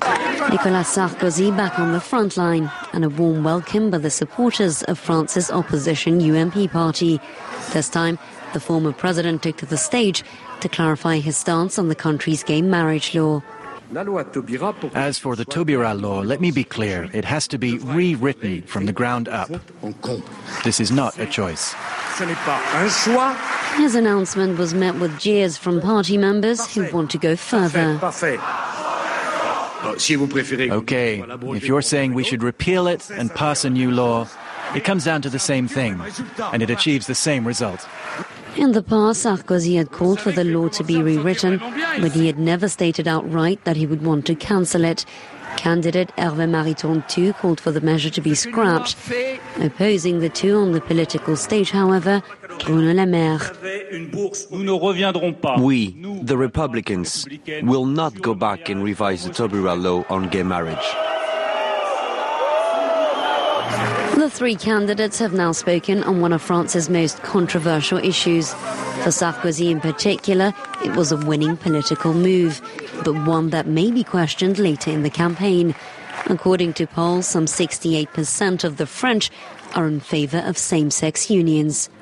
Nicolas Sarkozy back on the front line, and a warm welcome by the supporters of France's opposition UMP party. This time, the former president took to the stage to clarify his stance on the country's gay marriage law. As for the Taubira law, let me be clear, it has to be rewritten from the ground up. This is not a choice. His announcement was met with jeers from party members who want to go further. Okay, if you're saying we should repeal it and pass a new law, it comes down to the same thing, and it achieves the same result. In the past, Sarkozy had called for the law to be rewritten, but he had never stated outright that he would want to cancel it. Candidate Hervé Mariton too called for the measure to be scrapped. Opposing the two on the political stage, however, Bruno Le Maire. We, the Republicans, will not go back and revise the Taubira law on gay marriage. The three candidates have now spoken on one of France's most controversial issues. For Sarkozy in particular, it was a winning political move, but one that may be questioned later in the campaign. According to polls, some 68% of the French are in favour of same-sex unions.